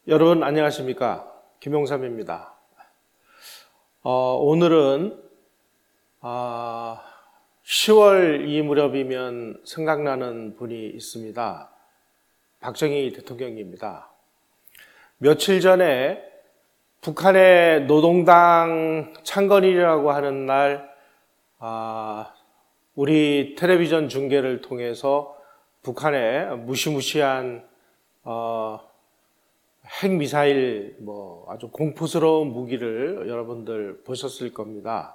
여러분 안녕하십니까? 김용삼입니다. 오늘은 10월 이 무렵이면 생각나는 분이 있습니다. 박정희 대통령입니다. 며칠 전에 북한의 노동당 창건일이라고 하는 날 우리 텔레비전 중계를 통해서 북한의 무시무시한 핵미사일 아주 공포스러운 무기를 여러분들 보셨을 겁니다.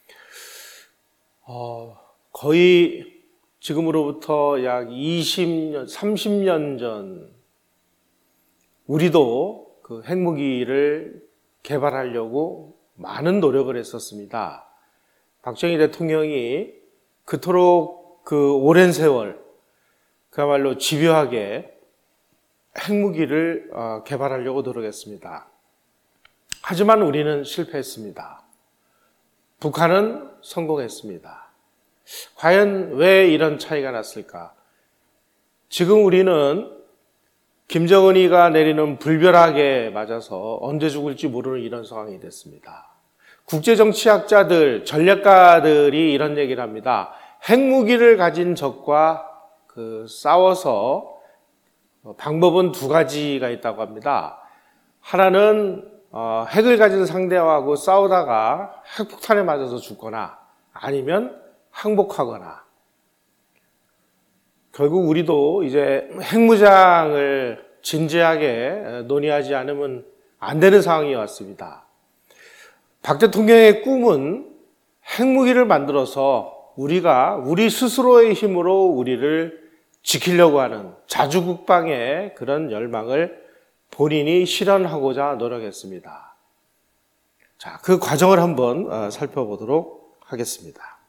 거의 지금으로부터 약 20년, 30년 전 우리도 그 핵무기를 개발하려고 많은 노력을 했었습니다. 박정희 대통령이 그토록 그 오랜 세월 그야말로 집요하게 핵무기를 개발하려고 노력했습니다. 하지만 우리는 실패했습니다. 북한은 성공했습니다. 과연 왜 이런 차이가 났을까? 지금 우리는 김정은이가 내리는 불벼락에 맞아서 언제 죽을지 모르는 이런 상황이 됐습니다. 국제정치학자들, 전략가들이 이런 얘기를 합니다. 핵무기를 가진 적과 싸워서 방법은 두 가지가 있다고 합니다. 하나는 핵을 가진 상대하고 싸우다가 핵폭탄에 맞아서 죽거나 아니면 항복하거나. 결국 우리도 이제 핵무장을 진지하게 논의하지 않으면 안 되는 상황이 왔습니다. 박 대통령의 꿈은 핵무기를 만들어서 우리 스스로의 힘으로 우리를 지키려고 하는 자주국방의 그런 열망을 본인이 실현하고자 노력했습니다. 자, 그 과정을 한번 살펴보도록 하겠습니다.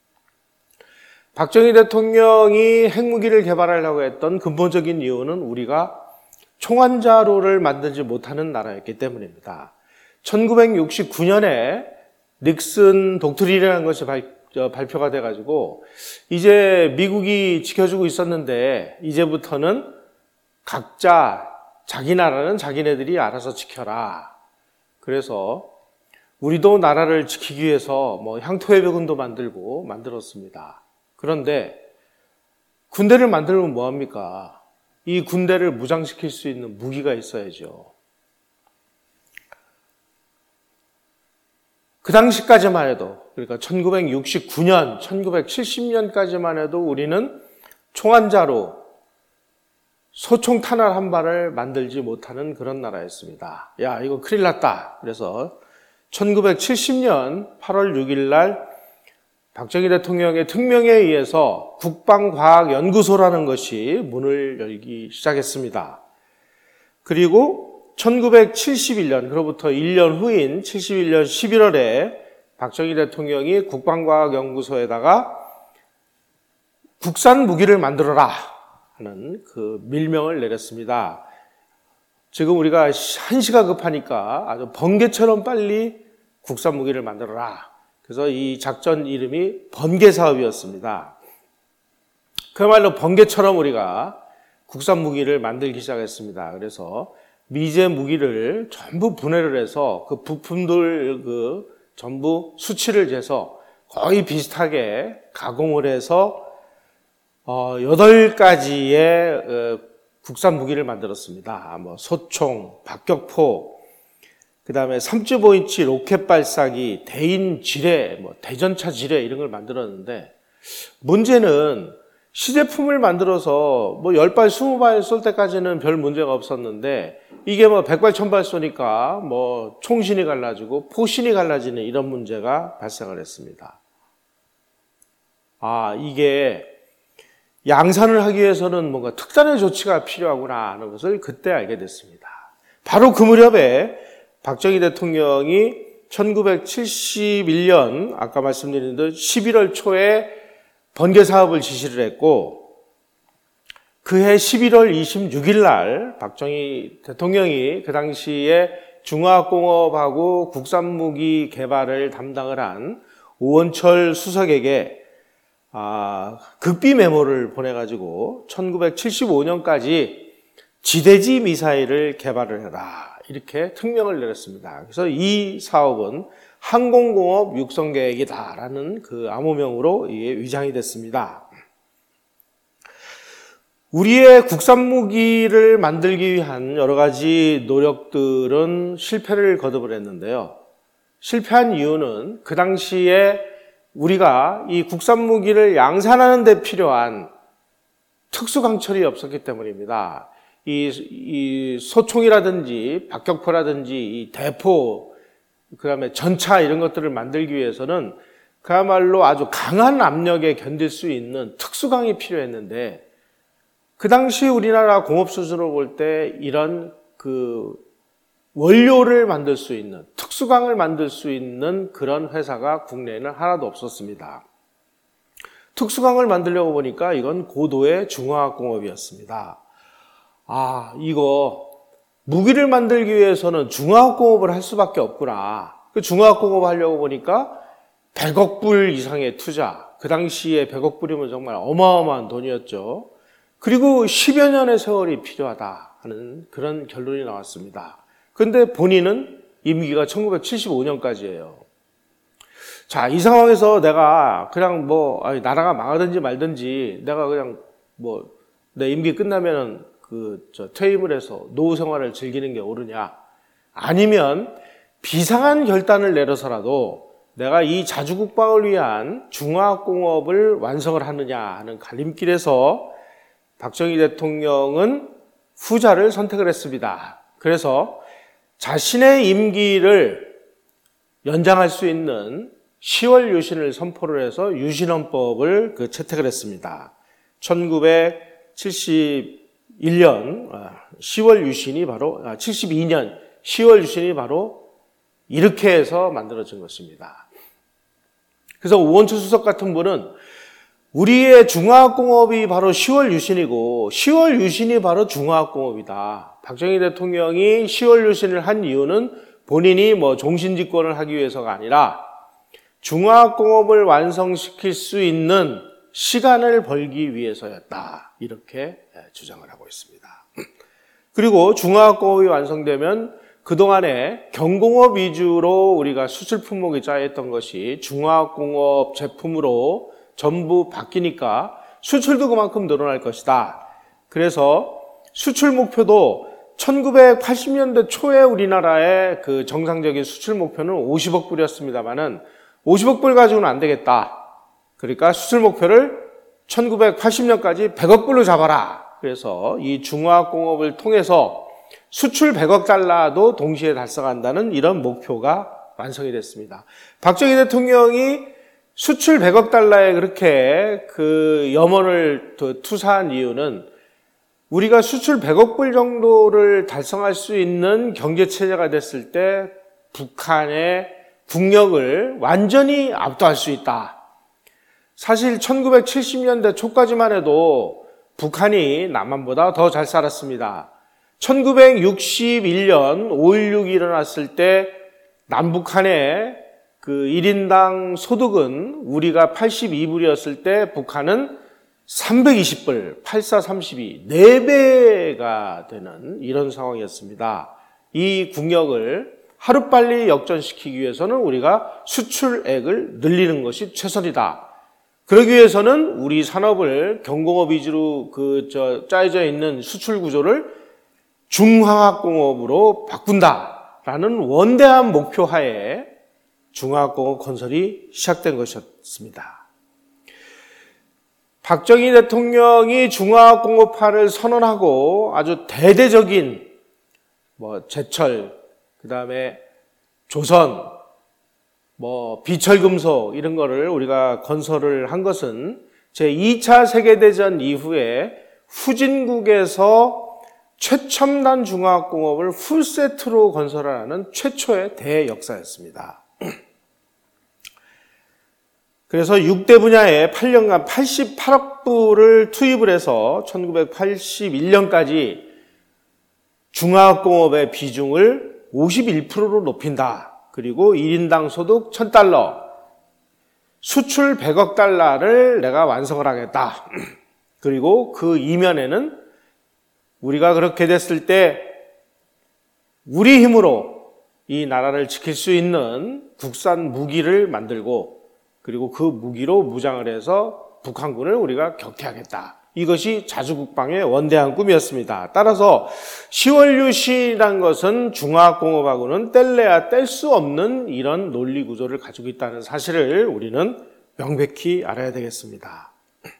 박정희 대통령이 핵무기를 개발하려고 했던 근본적인 이유는 우리가 총환자로를 만들지 못하는 나라였기 때문입니다. 1969년에 닉슨 독트린이라는 것이 발표가 돼가지고 이제 미국이 지켜주고 있었는데 이제부터는 각자 자기 나라는 자기네들이 알아서 지켜라. 그래서 우리도 나라를 지키기 위해서 향토해벽은도 만들었습니다. 그런데 군대를 만들면 뭐합니까? 이 군대를 무장시킬 수 있는 무기가 있어야죠. 그 당시까지만 해도, 그러니까 1969년, 1970년까지만 해도 우리는 총환자로 소총 탄환 한 발을 만들지 못하는 그런 나라였습니다. 야, 이거 큰일 났다. 그래서 1970년 8월 6일 날 박정희 대통령의 특명에 의해서 국방과학연구소라는 것이 문을 열기 시작했습니다. 그리고 1971년, 그로부터 1년 후인 71년 11월에 박정희 대통령이 국방과학연구소에다가 국산 무기를 만들어라 하는 그 밀명을 내렸습니다. 지금 우리가 한시가 급하니까 아주 번개처럼 빨리 국산 무기를 만들어라. 그래서 이 작전 이름이 번개사업이었습니다. 그야말로 번개처럼 우리가 국산 무기를 만들기 시작했습니다. 그래서 미제 무기를 전부 분해를 해서 그 부품들 전부 수치를 재서 거의 비슷하게 가공을 해서 8가지의 국산 무기를 만들었습니다. 소총, 박격포, 그 다음에 3.5인치 로켓 발사기, 대인 지뢰, 대전차 지뢰 이런 걸 만들었는데 문제는 시제품을 만들어서 10발, 20발 쏠 때까지는 별 문제가 없었는데 이게 100발, 1000발 쏘니까 총신이 갈라지고 포신이 갈라지는 이런 문제가 발생을 했습니다. 이게 양산을 하기 위해서는 뭔가 특단의 조치가 필요하구나 하는 것을 그때 알게 됐습니다. 바로 그 무렵에 박정희 대통령이 1971년 아까 말씀드린 대로 11월 초에 번개 사업을 지시를 했고 그해 11월 26일 날 박정희 대통령이 그 당시에 중화공업하고 국산무기 개발을 담당을 한 오원철 수석에게 극비 메모를 보내가지고 1975년까지 지대지 미사일을 개발을 해라. 이렇게 특명을 내렸습니다. 그래서 이 사업은 항공공업 육성계획이다라는 그 암호명으로 위장이 됐습니다. 우리의 국산 무기를 만들기 위한 여러 가지 노력들은 실패를 거듭을 했는데요. 실패한 이유는 그 당시에 우리가 이 국산 무기를 양산하는 데 필요한 특수강철이 없었기 때문입니다. 이 소총이라든지 박격포라든지 이 대포, 그다음에 전차 이런 것들을 만들기 위해서는 그야말로 아주 강한 압력에 견딜 수 있는 특수강이 필요했는데, 그 당시 우리나라 공업 수준으로 볼 때 이런 그 원료를 만들 수 있는, 특수강을 만들 수 있는 그런 회사가 국내에는 하나도 없었습니다. 특수강을 만들려고 보니까 이건 고도의 중화학공업이었습니다. 이거 무기를 만들기 위해서는 중화학공업을 할 수밖에 없구나. 그 중화학공업 하려고 보니까 100억 불 이상의 투자, 그 당시에 100억 불이면 정말 어마어마한 돈이었죠. 그리고 10여 년의 세월이 필요하다 하는 그런 결론이 나왔습니다. 그런데 본인은 임기가 1975년까지예요. 자, 이 상황에서 내가 그냥 나라가 망하든지 말든지 내가 그냥 내 임기 끝나면은 퇴임을 해서 노후 생활을 즐기는 게 옳으냐? 아니면 비상한 결단을 내려서라도 내가 이 자주국방을 위한 중화학공업을 완성을 하느냐 하는 갈림길에서 박정희 대통령은 후자를 선택을 했습니다. 그래서 자신의 임기를 연장할 수 있는 10월 유신을 선포를 해서 유신헌법을 채택을 했습니다. 1971년 10월 유신이 바로 72년 10월 유신이 바로 이렇게 해서 만들어진 것입니다. 그래서 우원초 수석 같은 분은 우리의 중화학공업이 바로 10월 유신이고 10월 유신이 바로 중화학공업이다. 박정희 대통령이 10월 유신을 한 이유는 본인이 종신집권을 하기 위해서가 아니라 중화학공업을 완성시킬 수 있는 시간을 벌기 위해서였다. 이렇게 주장을 하고 있습니다. 그리고 중화학공업이 완성되면 그동안에 경공업 위주로 우리가 수출 품목이 짜였던 것이 중화학공업 제품으로 전부 바뀌니까 수출도 그만큼 늘어날 것이다. 그래서 수출 목표도 1980년대 초에 우리나라의 그 정상적인 수출 목표는 50억 불이었습니다만은 50억 불 가지고는 안 되겠다. 그러니까 수출 목표를 1980년까지 100억 불로 잡아라. 그래서 이 중화학공업을 통해서 수출 100억 달러도 동시에 달성한다는 이런 목표가 완성이 됐습니다. 박정희 대통령이 수출 100억 달러에 그렇게 그 염원을 투사한 이유는 우리가 수출 100억 불 정도를 달성할 수 있는 경제체제가 됐을 때 북한의 국력을 완전히 압도할 수 있다. 사실 1970년대 초까지만 해도 북한이 남한보다 더 잘 살았습니다. 1961년 5.16이 일어났을 때 남북한의 그 1인당 소득은 우리가 82불이었을 때 북한은 320불, 8432, 4배가 되는 이런 상황이었습니다. 이 국력을 하루빨리 역전시키기 위해서는 우리가 수출액을 늘리는 것이 최선이다. 그러기 위해서는 우리 산업을 경공업 위주로 짜여져 있는 수출 구조를 중화학공업으로 바꾼다라는 원대한 목표 하에 중화학공업 건설이 시작된 것이었습니다. 박정희 대통령이 중화학공업화를 선언하고 아주 대대적인 제철, 그 다음에 조선, 비철금속 이런 거를 우리가 건설을 한 것은 제2차 세계대전 이후에 후진국에서 최첨단 중화학공업을 풀세트로 건설하는 최초의 대역사였습니다. 그래서 6대 분야에 8년간 88억 불을 투입을 해서 1981년까지 중화학공업의 비중을 51%로 높인다. 그리고 1인당 소득 1,000달러, 수출 100억 달러를 내가 완성을 하겠다. 그리고 그 이면에는 우리가 그렇게 됐을 때 우리 힘으로 이 나라를 지킬 수 있는 국산 무기를 만들고 그리고 그 무기로 무장을 해서 북한군을 우리가 격퇴하겠다. 이것이 자주국방의 원대한 꿈이었습니다. 따라서 시월유신이란 것은 중화공업하고는 뗄래야 뗄 수 없는 이런 논리 구조를 가지고 있다는 사실을 우리는 명백히 알아야 되겠습니다.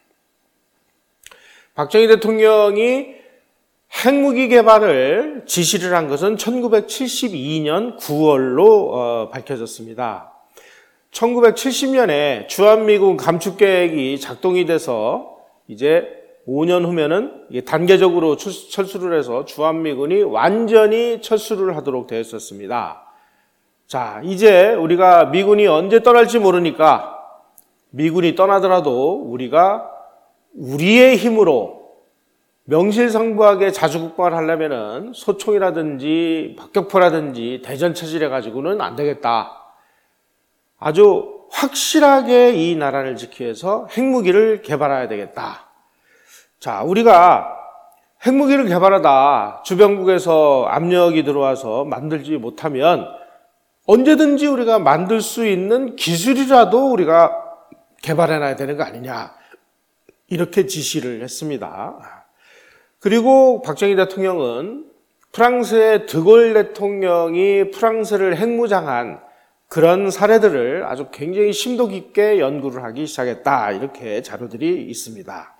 박정희 대통령이 핵무기 개발을 지시를 한 것은 1972년 9월로 밝혀졌습니다. 1970년에 주한미군 감축계획이 작동이 돼서 이제 5년 후면은 단계적으로 철수를 해서 주한미군이 완전히 철수를 하도록 되어 있었습니다. 자, 이제 우리가 미군이 언제 떠날지 모르니까 미군이 떠나더라도 우리가 우리의 힘으로 명실상부하게 자주국방을 하려면은 소총이라든지 박격포라든지 대전차지를 가지고는 안 되겠다. 아주 확실하게 이 나라를 지키기 위해서 핵무기를 개발해야 되겠다. 자, 우리가 핵무기를 개발하다 주변국에서 압력이 들어와서 만들지 못하면 언제든지 우리가 만들 수 있는 기술이라도 우리가 개발해놔야 되는 거 아니냐. 이렇게 지시를 했습니다. 그리고 박정희 대통령은 프랑스의 드골 대통령이 프랑스를 핵무장한 그런 사례들을 아주 굉장히 심도 깊게 연구를 하기 시작했다. 이렇게 자료들이 있습니다.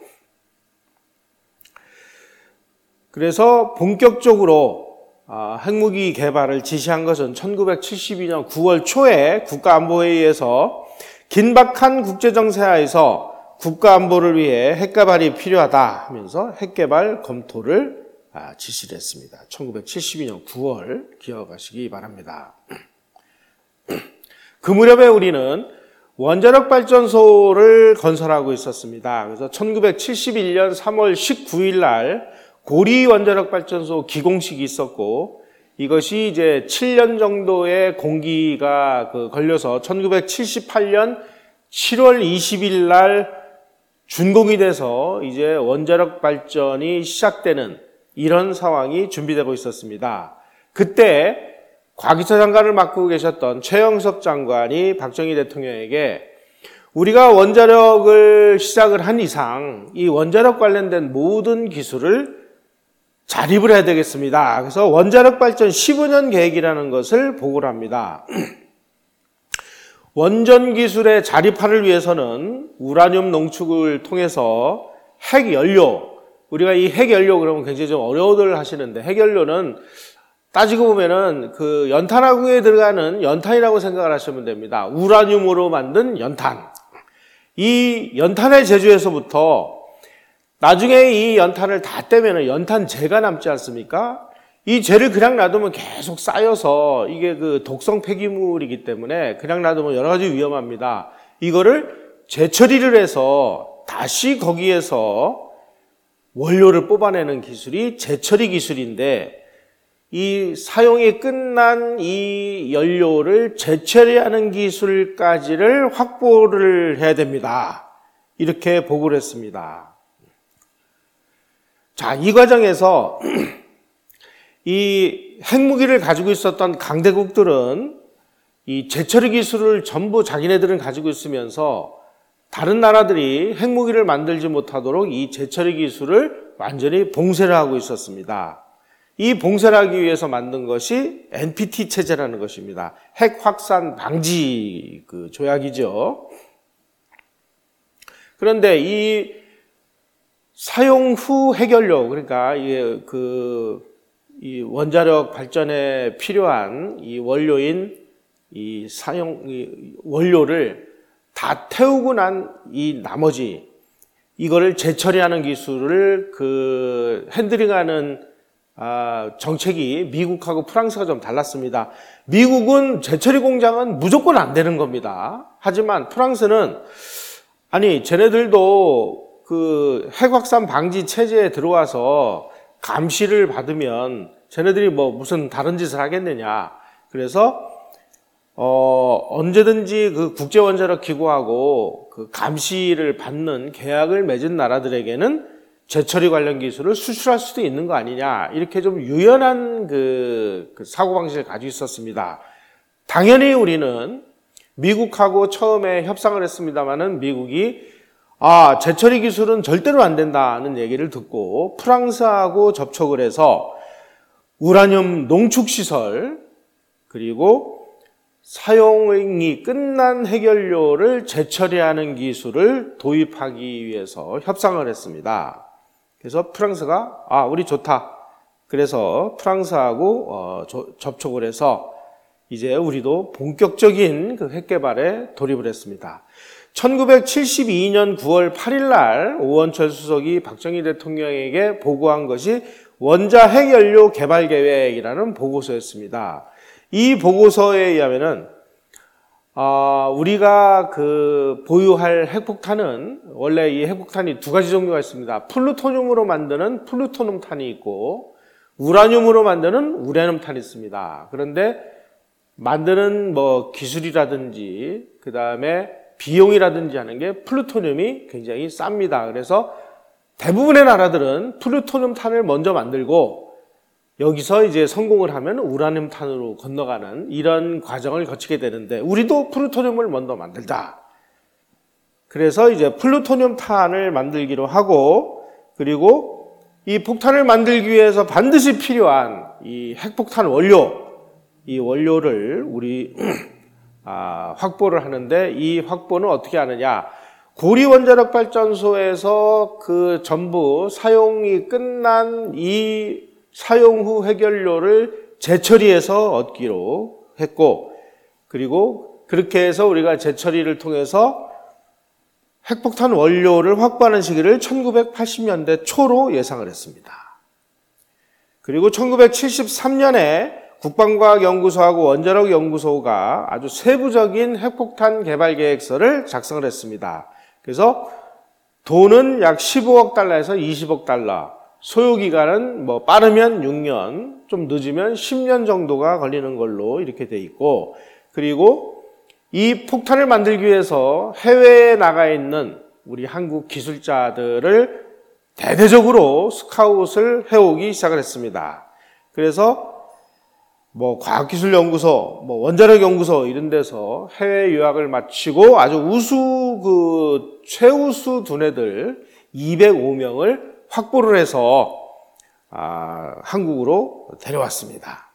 그래서 본격적으로 핵무기 개발을 지시한 것은 1972년 9월 초에 국가안보회의에서 긴박한 국제정세하에서 국가안보를 위해 핵개발이 필요하다 하면서 핵개발 검토를 지시를 했습니다. 1972년 9월 기억하시기 바랍니다. 그 무렵에 우리는 원자력 발전소를 건설하고 있었습니다. 그래서 1971년 3월 19일 날 고리 원자력 발전소 기공식이 있었고 이것이 이제 7년 정도의 공기가 걸려서 1978년 7월 20일 날 준공이 돼서 이제 원자력 발전이 시작되는 이런 상황이 준비되고 있었습니다. 그때 과기차 장관을 맡고 계셨던 최영섭 장관이 박정희 대통령에게 우리가 원자력을 시작을 한 이상 이 원자력 관련된 모든 기술을 자립을 해야 되겠습니다. 그래서 원자력 발전 15년 계획이라는 것을 보고를 합니다. 원전 기술의 자립화를 위해서는 우라늄 농축을 통해서 핵연료, 우리가 이 핵연료 그러면 굉장히 좀 어려워들 하시는데 핵연료는 따지고 보면은 그 연탄화구에 들어가는 연탄이라고 생각을 하시면 됩니다. 우라늄으로 만든 연탄. 이 연탄의 제조에서부터 나중에 이 연탄을 다 떼면은 연탄재가 남지 않습니까? 이 재를 그냥 놔두면 계속 쌓여서 이게 그 독성 폐기물이기 때문에 그냥 놔두면 여러 가지 위험합니다. 이거를 재처리를 해서 다시 거기에서 원료를 뽑아내는 기술이 재처리 기술인데 이 사용이 끝난 이 연료를 재처리하는 기술까지를 확보를 해야 됩니다. 이렇게 보고를 했습니다. 자, 이 과정에서 이 핵무기를 가지고 있었던 강대국들은 이 재처리 기술을 전부 자기네들은 가지고 있으면서 다른 나라들이 핵무기를 만들지 못하도록 이 재처리 기술을 완전히 봉쇄를 하고 있었습니다. 이 봉쇄를 하기 위해서 만든 것이 NPT 체제라는 것입니다. 핵 확산 방지 조약이죠. 그런데 이 사용 후 핵연료, 그러니까 이 원자력 발전에 필요한 이 원료인 이 원료를 다 태우고 난 이 나머지 이거를 재처리하는 기술을 핸들링하는 정책이 미국하고 프랑스가 좀 달랐습니다. 미국은 재처리 공장은 무조건 안 되는 겁니다. 하지만 프랑스는 아니 쟤네들도 핵 확산 방지 체제에 들어와서 감시를 받으면 쟤네들이 무슨 다른 짓을 하겠느냐. 그래서 언제든지 국제원자력 기구하고 감시를 받는 계약을 맺은 나라들에게는 재처리 관련 기술을 수출할 수도 있는 거 아니냐, 이렇게 좀 유연한 그 사고방식을 가지고 있었습니다. 당연히 우리는 미국하고 처음에 협상을 했습니다마는 미국이 재처리 기술은 절대로 안 된다는 얘기를 듣고 프랑스하고 접촉을 해서 우라늄 농축시설, 그리고 사용이 끝난 핵연료를 재처리하는 기술을 도입하기 위해서 협상을 했습니다. 그래서 프랑스가 우리 좋다. 그래서 프랑스하고 접촉을 해서 이제 우리도 본격적인 그 핵개발에 돌입을 했습니다. 1972년 9월 8일 날 오원철 수석이 박정희 대통령에게 보고한 것이 원자 핵연료 개발 계획이라는 보고서였습니다. 이 보고서에 의하면은 우리가 그 보유할 핵폭탄은, 원래 이 핵폭탄이 두 가지 종류가 있습니다. 플루토늄으로 만드는 플루토늄탄이 있고 우라늄으로 만드는 우라늄탄이 있습니다. 그런데 만드는 기술이라든지 그 다음에 비용이라든지 하는 게 플루토늄이 굉장히 쌉니다. 그래서 대부분의 나라들은 플루토늄탄을 먼저 만들고 여기서 이제 성공을 하면 우라늄탄으로 건너가는 이런 과정을 거치게 되는데, 우리도 플루토늄을 먼저 만들자. 그래서 이제 플루토늄탄을 만들기로 하고, 그리고 이 폭탄을 만들기 위해서 반드시 필요한 이 핵폭탄 원료, 이 원료를 우리 확보를 하는데, 이 확보는 어떻게 하느냐? 고리원자력발전소에서 그 전부 사용이 끝난 이 사용 후 핵연료를 재처리해서 얻기로 했고, 그리고 그렇게 해서 우리가 재처리를 통해서 핵폭탄 원료를 확보하는 시기를 1980년대 초로 예상을 했습니다. 그리고 1973년에 국방과학연구소하고 원자력연구소가 아주 세부적인 핵폭탄 개발 계획서를 작성을 했습니다. 그래서 돈은 약 15억 달러에서 20억 달러, 소요기간은 빠르면 6년, 좀 늦으면 10년 정도가 걸리는 걸로 이렇게 돼 있고, 그리고 이 폭탄을 만들기 위해서 해외에 나가 있는 우리 한국 기술자들을 대대적으로 스카웃을 해오기 시작을 했습니다. 그래서 과학기술연구소, 원자력연구소 이런 데서 해외 유학을 마치고 아주 최우수 두뇌들 205명을 확보를 해서 한국으로 데려왔습니다.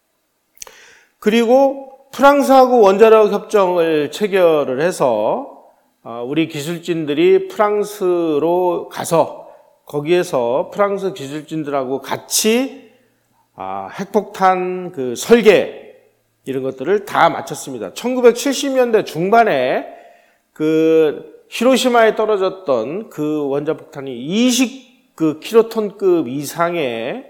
그리고 프랑스하고 원자력 협정을 체결을 해서 우리 기술진들이 프랑스로 가서 거기에서 프랑스 기술진들하고 같이 핵폭탄 그 설계 이런 것들을 다 마쳤습니다. 1970년대 중반에 그 히로시마에 떨어졌던 그 원자폭탄이 20킬로톤급 이상의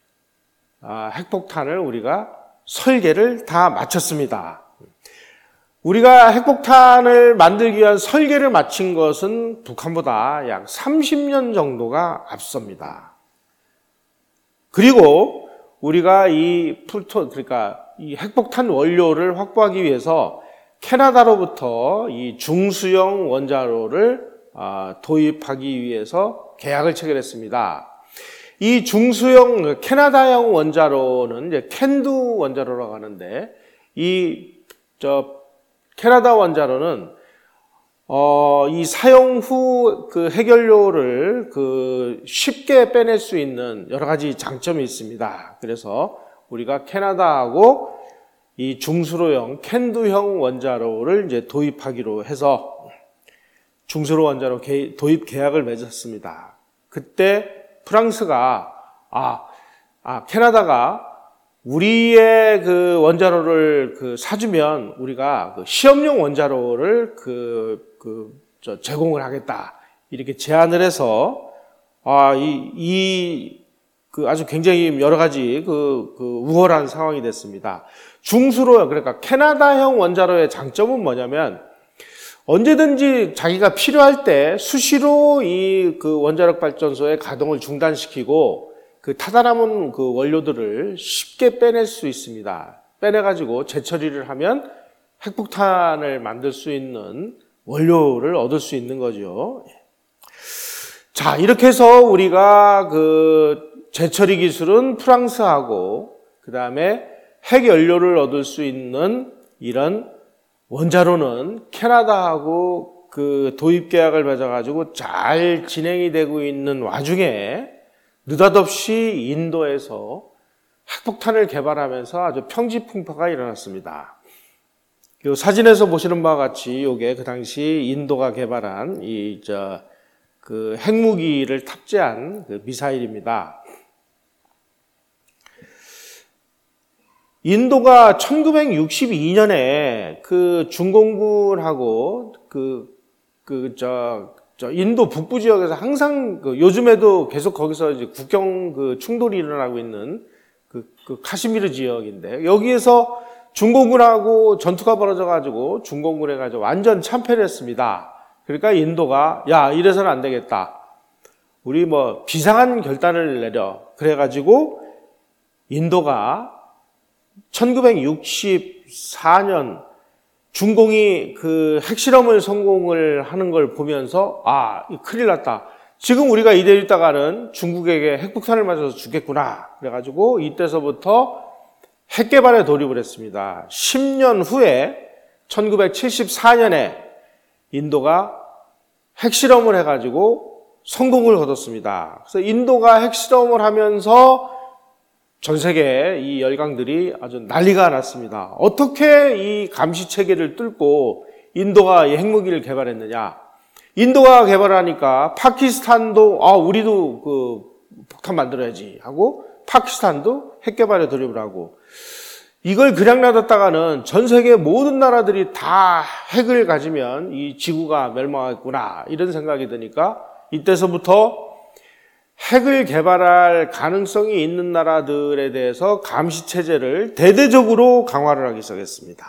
핵폭탄을 우리가 설계를 다 마쳤습니다. 우리가 핵폭탄을 만들기 위한 설계를 마친 것은 북한보다 약 30년 정도가 앞섭니다. 그리고 우리가 그러니까 이 핵폭탄 원료를 확보하기 위해서 캐나다로부터 이 중수형 원자로를 도입하기 위해서 계약을 체결했습니다. 이 중수형 캐나다형 원자로는 이제 캔두 원자로라고 하는데, 캐나다 원자로는 이 사용 후 그 핵연료를 쉽게 빼낼 수 있는 여러 가지 장점이 있습니다. 그래서 우리가 캐나다하고 이 중수로형 캔두형 원자로를 이제 도입하기로 해서 중수로 원자로 도입 계약을 맺었습니다. 그때 프랑스가 캐나다가 우리의 그 원자로를 사주면 우리가 시험용 원자로를 제공을 하겠다, 이렇게 제안을 해서 아주 굉장히 여러 가지 우월한 상황이 됐습니다. 중수로, 그러니까 캐나다형 원자로의 장점은 뭐냐면 언제든지 자기가 필요할 때 수시로 이 원자력 발전소의 가동을 중단시키고 타다남은 원료들을 쉽게 빼낼 수 있습니다. 빼내가지고 재처리를 하면 핵폭탄을 만들 수 있는 원료를 얻을 수 있는 거죠. 자, 이렇게 해서 우리가 그 재처리 기술은 프랑스하고 그 다음에 핵 연료를 얻을 수 있는 이런 원자로는 캐나다하고 그 도입 계약을 맺어가지고 잘 진행이 되고 있는 와중에 느닷없이 인도에서 핵폭탄을 개발하면서 아주 평지풍파가 일어났습니다. 이 사진에서 보시는 바와 같이 이게 그 당시 인도가 개발한 그 핵무기를 탑재한 그 미사일입니다. 인도가 1962년에 그 중공군하고 인도 북부 지역에서 항상 요즘에도 계속 거기서 이제 국경 그 충돌이 일어나고 있는 그 카시미르 지역인데 여기에서 중공군하고 전투가 벌어져가지고 중공군에 가지고 완전 참패를 했습니다. 그러니까 인도가 야 이래서는 안 되겠다. 우리 뭐 비상한 결단을 내려. 그래가지고 인도가 1964년 중공이 그 핵실험을 성공을 하는 걸 보면서 큰일 났다. 지금 우리가 이대로 있다가는 중국에게 핵폭탄을 맞아서 죽겠구나. 그래가지고 이때서부터 핵 개발에 돌입을 했습니다. 10년 후에 1974년에 인도가 핵실험을 해가지고 성공을 거뒀습니다. 그래서 인도가 핵실험을 하면서 전 세계 이 열강들이 아주 난리가 났습니다. 어떻게 이 감시 체계를 뚫고 인도가 이 핵무기를 개발했느냐? 인도가 개발하니까 파키스탄도 우리도 그 폭탄 만들어야지 하고 파키스탄도 핵 개발에 돌입을 하고 이걸 그냥 놔뒀다가는 전 세계 모든 나라들이 다 핵을 가지면 이 지구가 멸망하겠구나 이런 생각이 드니까 이때서부터 핵을 개발할 가능성이 있는 나라들에 대해서 감시 체제를 대대적으로 강화를 하기 시작했습니다.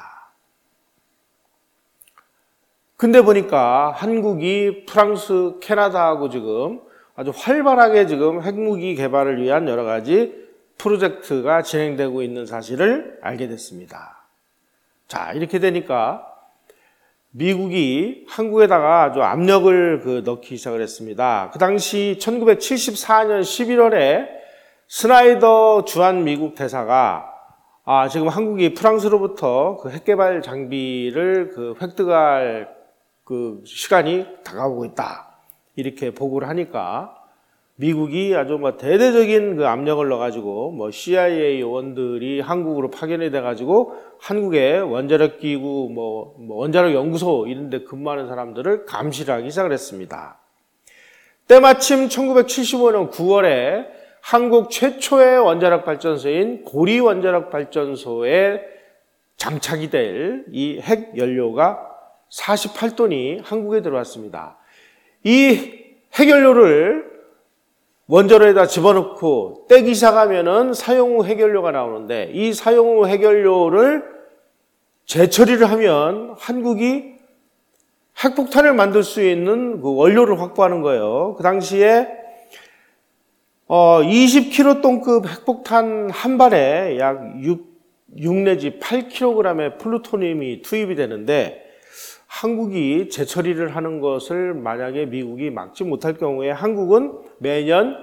근데 보니까 한국이 프랑스, 캐나다하고 지금 아주 활발하게 지금 핵무기 개발을 위한 여러 가지 프로젝트가 진행되고 있는 사실을 알게 됐습니다. 자, 이렇게 되니까 미국이 한국에다가 아주 압력을 넣기 시작을 했습니다. 그 당시 1974년 11월에 스나이더 주한 미국 대사가 지금 한국이 프랑스로부터 그 핵개발 장비를 획득할 그 시간이 다가오고 있다. 이렇게 보고를 하니까 미국이 아주 대대적인 그 압력을 넣어가지고 CIA 요원들이 한국으로 파견이 돼가지고 한국의 원자력 기구, 원자력 연구소 이런 데 근무하는 사람들을 감시를 하기 시작을 했습니다. 때마침 1975년 9월에 한국 최초의 원자력 발전소인 고리 원자력 발전소에 장착이 될 이 핵 연료가 48톤이 한국에 들어왔습니다. 이 핵연료를 원자로에다 집어넣고 떼기 시작하면은 사용 후 핵연료가 나오는데 이 사용 후 핵연료를 재처리를 하면 한국이 핵폭탄을 만들 수 있는 그 원료를 확보하는 거예요. 그 당시에 20kg급 핵폭탄 한 발에 약 6 내지 8kg의 플루토늄이 투입이 되는데 한국이 재처리를 하는 것을 만약에 미국이 막지 못할 경우에 한국은 매년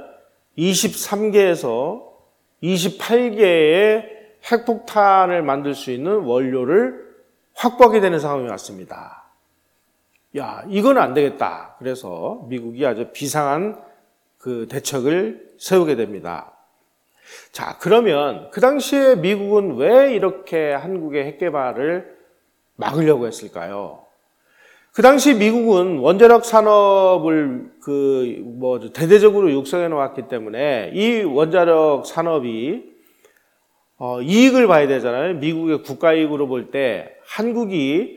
23개에서 28개의 핵폭탄을 만들 수 있는 원료를 확보하게 되는 상황이 왔습니다. 이건 안 되겠다. 그래서 미국이 아주 비상한 그 대책을 세우게 됩니다. 자, 그러면 그 당시에 미국은 왜 이렇게 한국의 핵 개발을 막으려고 했을까요? 그 당시 미국은 원자력 산업을 대대적으로 육성해 놓았기 때문에 이 원자력 산업이 이익을 봐야 되잖아요. 미국의 국가 이익으로 볼 때 한국이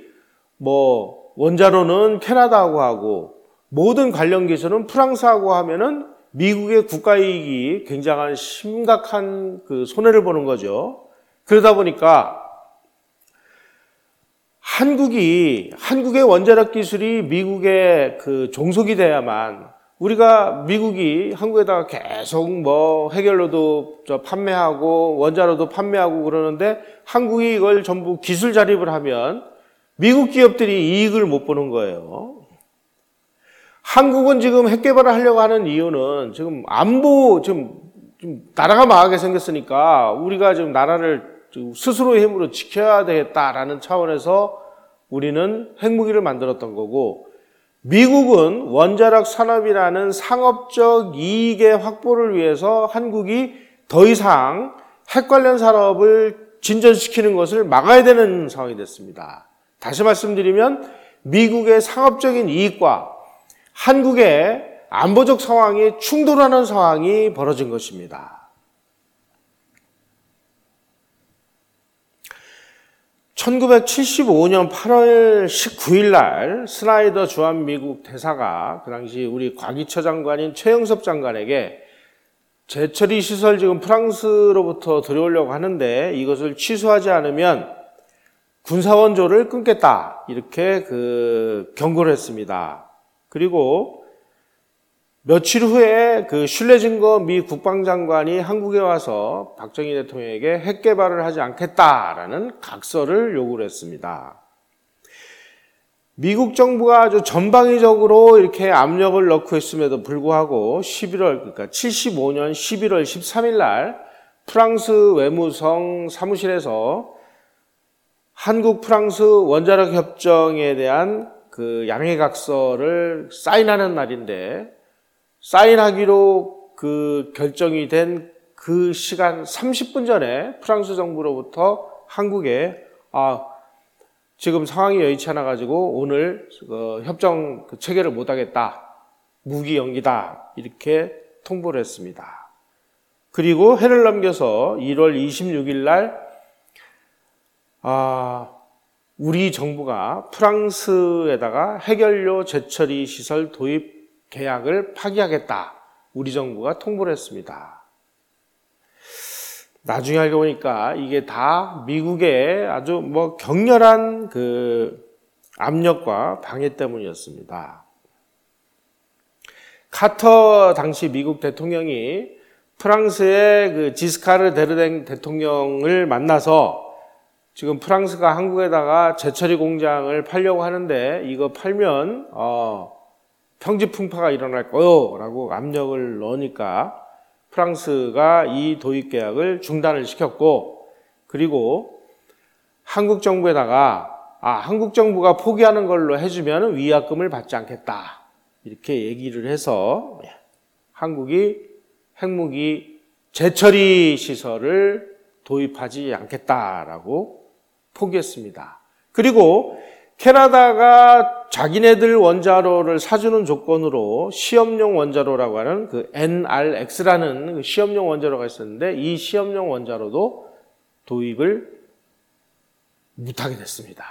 원자로는 캐나다하고 하고 모든 관련 기술은 프랑스하고 하면은 미국의 국가 이익이 굉장한 심각한 그 손해를 보는 거죠. 그러다 보니까 한국의 원자력 기술이 미국의 그 종속이 돼야만 미국이 한국에다가 계속 핵연료도 판매하고 원자로도 판매하고 그러는데 한국이 이걸 전부 기술 자립을 하면 미국 기업들이 이익을 못 보는 거예요. 한국은 지금 핵 개발을 하려고 하는 이유는 지금 안보, 좀 나라가 망하게 생겼으니까 우리가 지금 나라를 스스로의 힘으로 지켜야 되겠다라는 차원에서 우리는 핵무기를 만들었던 거고, 미국은 원자력 산업이라는 상업적 이익의 확보를 위해서 한국이 더 이상 핵 관련 산업을 진전시키는 것을 막아야 되는 상황이 됐습니다. 다시 말씀드리면 미국의 상업적인 이익과 한국의 안보적 상황이 충돌하는 상황이 벌어진 것입니다. 1975년 8월 19일 날 스나이더 주한미국 대사가 그 당시 우리 과기처 장관인 최영섭 장관에게 재처리 시설 지금 프랑스로부터 들여오려고 하는데 이것을 취소하지 않으면 군사원조를 끊겠다, 이렇게 경고를 했습니다. 그리고 며칠 후에 슐레징거 미 국방장관이 한국에 와서 박정희 대통령에게 핵 개발을 하지 않겠다라는 각서를 요구를 했습니다. 미국 정부가 아주 전방위적으로 이렇게 압력을 넣고 있음에도 불구하고 75년 11월 13일 날 프랑스 외무성 사무실에서 한국 프랑스 원자력 협정에 대한 양해각서를 사인하는 날인데, 사인하기로 결정이 된 그 시간 30분 전에 프랑스 정부로부터 한국에 지금 상황이 여의치 않아 가지고 오늘 협정 체결을 못 하겠다, 무기 연기다, 이렇게 통보를 했습니다. 그리고 해를 넘겨서 1월 26일 날 우리 정부가 프랑스에다가 핵연료 재처리 시설 도입 계약을 파기하겠다, 우리 정부가 통보를 했습니다. 나중에 알고 보니까 이게 다 미국의 아주 격렬한 압력과 방해 때문이었습니다. 카터 당시 미국 대통령이 프랑스의 지스카르 데르댕 대통령을 만나서 지금 프랑스가 한국에다가 재처리 공장을 팔려고 하는데 이거 팔면 평지풍파가 일어날 거요 라고 압력을 넣으니까 프랑스가 이 도입 계약을 중단을 시켰고, 그리고 한국 정부에다가 한국 정부가 포기하는 걸로 해주면 위약금을 받지 않겠다, 이렇게 얘기를 해서 한국이 핵무기 재처리 시설을 도입하지 않겠다라고 포기했습니다. 그리고 캐나다가 자기네들 원자로를 사주는 조건으로 시험용 원자로라고 하는 NRX라는 시험용 원자로가 있었는데, 이 시험용 원자로도 도입을 못하게 됐습니다.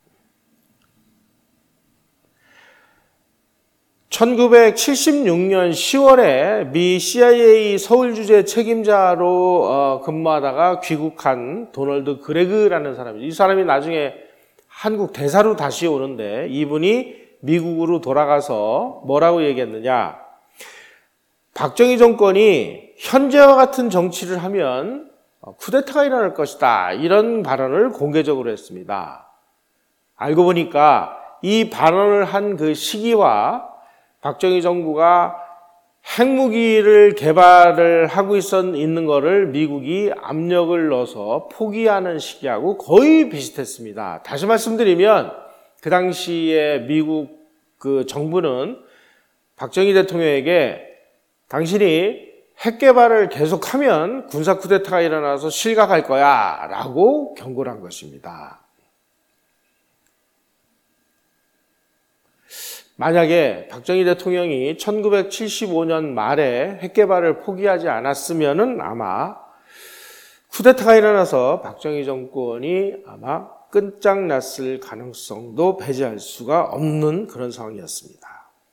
1976년 10월에 미 CIA 서울 주재 책임자로 근무하다가 귀국한 도널드 그레그라는 사람이죠. 이 사람이 나중에 한국 대사로 다시 오는데, 이분이 미국으로 돌아가서 뭐라고 얘기했느냐, 박정희 정권이 현재와 같은 정치를 하면 쿠데타가 일어날 것이다, 이런 발언을 공개적으로 했습니다. 알고 보니까 이 발언을 한 그 시기와 박정희 정부가 핵무기를 개발을 하고 있는 거를 미국이 압력을 넣어서 포기하는 시기하고 거의 비슷했습니다. 다시 말씀드리면 그 당시에 미국 정부는 박정희 대통령에게 당신이 핵 개발을 계속하면 군사 쿠데타가 일어나서 실각할 거야 라고 경고를 한 것입니다. 만약에 박정희 대통령이 1975년 말에 핵 개발을 포기하지 않았으면은 아마 쿠데타가 일어나서 박정희 정권이 아마 끝장났을 가능성도 배제할 수가 없는 그런 상황이었습니다.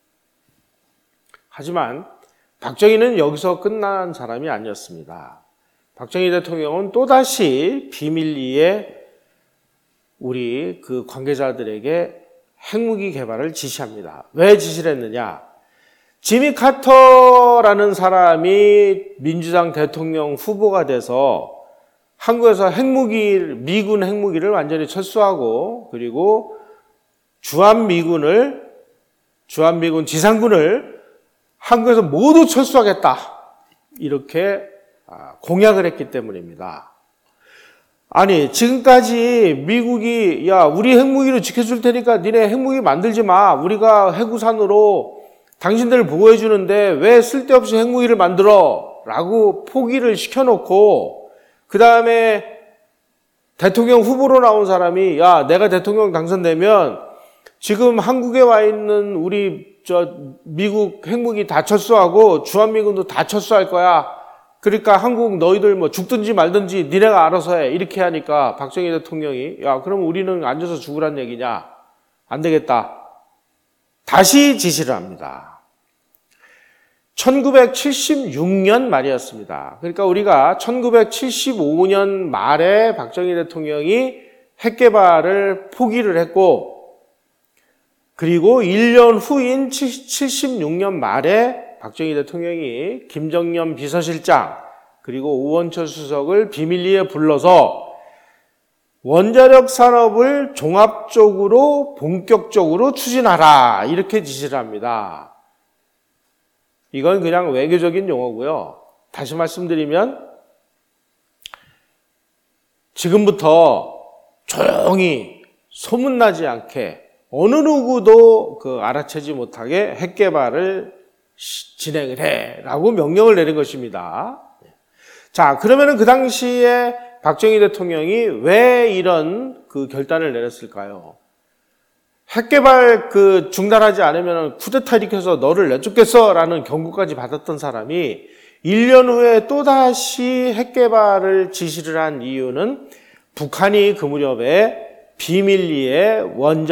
하지만 박정희는 여기서 끝난 사람이 아니었습니다. 박정희 대통령은 또다시 비밀리에 우리 관계자들에게 핵무기 개발을 지시합니다. 왜 지시를 했느냐? 지미 카터라는 사람이 민주당 대통령 후보가 돼서 한국에서 미군 핵무기를 완전히 철수하고, 그리고 주한미군을 주한미군 지상군을 한국에서 모두 철수하겠다. 이렇게 공약을 했기 때문입니다. 아니, 지금까지 미국이 야, 우리 핵무기를 지켜줄 테니까 니네 핵무기 만들지 마. 우리가 해구산으로 당신들을 보호해 주는데 왜 쓸데없이 핵무기를 만들어? 라고 포기를 시켜놓고 그 다음에 대통령 후보로 나온 사람이 야, 내가 대통령 당선되면 지금 한국에 와 있는 우리 미국 핵무기 다 철수하고 주한미군도 다 철수할 거야. 그러니까 한국 너희들 뭐 죽든지 말든지 니네가 알아서 해. 이렇게 하니까 박정희 대통령이 야, 그럼 우리는 앉아서 죽으란 얘기냐? 안 되겠다. 다시 지시를 합니다. 1976년 말이었습니다. 그러니까 우리가 1975년 말에 박정희 대통령이 핵 개발을 포기를 했고 그리고 1년 후인 76년 말에 박정희 대통령이 김정년 비서실장 그리고 오원철 수석을 비밀리에 불러서 원자력 산업을 종합적으로 본격적으로 추진하라 이렇게 지시를 합니다. 이건 그냥 외교적인 용어고요. 다시 말씀드리면 지금부터 조용히 소문나지 않게 어느 누구도 알아채지 못하게 핵 개발을 진행을 해라고 명령을 내린 것입니다. 자, 그러면은 그 당시에 박정희 대통령이 왜 이런 결단을 내렸을까요? 핵 개발 중단하지 않으면 쿠데타 일으켜서 너를 내쫓겠어라는 경고까지 받았던 사람이 1년 후에 또다시 핵 개발을 지시를 한 이유는 북한이 그 무렵에 비밀리에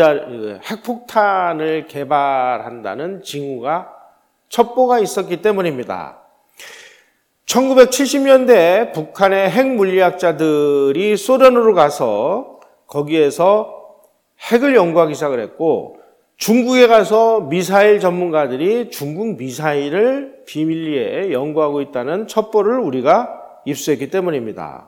핵폭탄을 개발한다는 징후가 첩보가 있었기 때문입니다. 1970년대 북한의 핵물리학자들이 소련으로 가서 거기에서 핵을 연구하기 시작을 했고 중국에 가서 미사일 전문가들이 중국 미사일을 비밀리에 연구하고 있다는 첩보를 우리가 입수했기 때문입니다.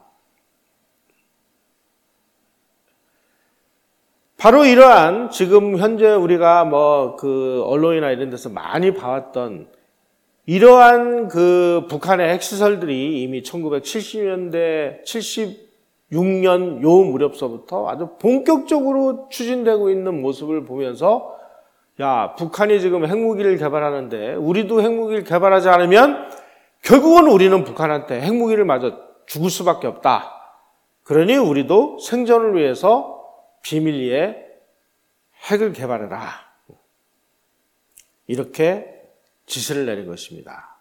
바로 이러한 지금 현재 우리가 언론이나 이런 데서 많이 봐왔던 이러한 북한의 핵시설들이 이미 1970년대, 76년 요 무렵서부터 아주 본격적으로 추진되고 있는 모습을 보면서 야, 북한이 지금 핵무기를 개발하는데 우리도 핵무기를 개발하지 않으면 결국은 우리는 북한한테 핵무기를 맞아 죽을 수밖에 없다. 그러니 우리도 생존을 위해서 비밀리에 핵을 개발해라. 이렇게 지시를 내린 것입니다.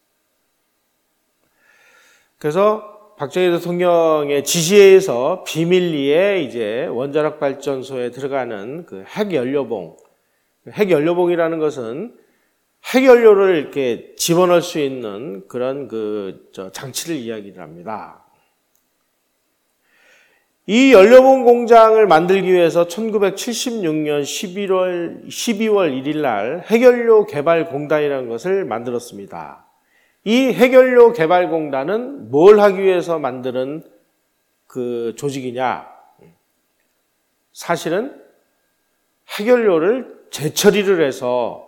그래서 박정희 대통령의 지시에 의해서 비밀리에 이제 원자력 발전소에 들어가는 핵연료봉. 핵연료봉이라는 것은 핵연료를 이렇게 집어넣을 수 있는 그런 장치를 이야기를 합니다. 이 연료봉 공장을 만들기 위해서 1976년 12월 1일 날 핵연료 개발공단이라는 것을 만들었습니다. 이 핵연료 개발공단은 뭘 하기 위해서 만드는 조직이냐? 사실은 핵연료를 재처리를 해서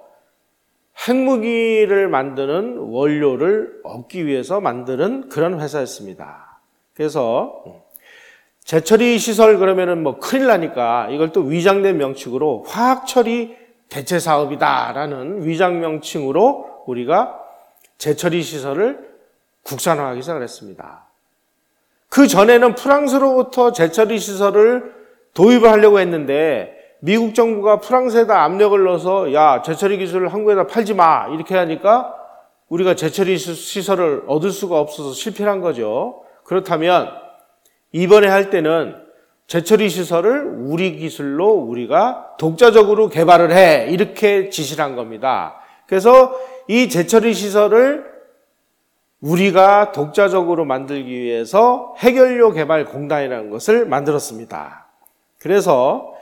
핵무기를 만드는 원료를 얻기 위해서 만드는 그런 회사였습니다. 그래서 재처리 시설 그러면은 큰일 나니까 이걸 또 위장된 명칭으로 화학처리 대체 사업이다라는 위장 명칭으로 우리가 재처리 시설을 국산화하기 시작을 했습니다. 그 전에는 프랑스로부터 재처리 시설을 도입을 하려고 했는데 미국 정부가 프랑스에다 압력을 넣어서 야, 재처리 기술을 한국에다 팔지 마 이렇게 하니까 우리가 재처리 시설을 얻을 수가 없어서 실패를 한 거죠. 그렇다면 이번에 할 때는 재처리 시설을 우리 기술로 우리가 독자적으로 개발을 해 이렇게 지시를 한 겁니다. 그래서 이 재처리 시설을 우리가 독자적으로 만들기 위해서 핵연료 개발 공단이라는 것을 만들었습니다. 그래서